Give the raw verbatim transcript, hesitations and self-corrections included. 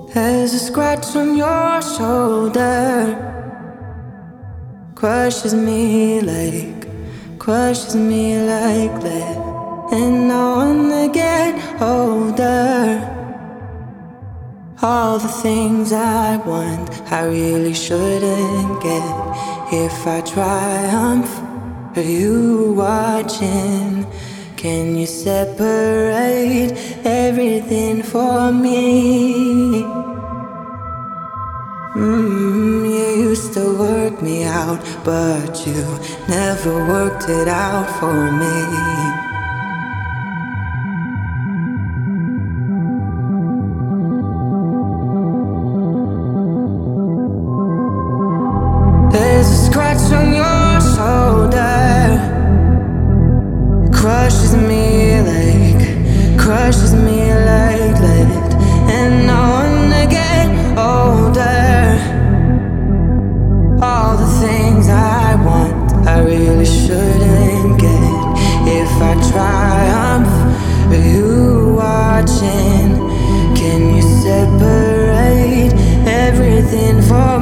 There's a scratch on your shoulder, crushes me like, crushes me like lead. And I wanna get older. All the things I want, I really shouldn't get. If I triumph, are you watching? Can you separate everything for me? Mm, you used to work me out, but you never worked it out for me. There's a scratch on your shoulder, crushes me like, crushes me like lead. And I wanna get older. All the things I want, I really shouldn't get. If I triumph, are you watching? Can you separate everything for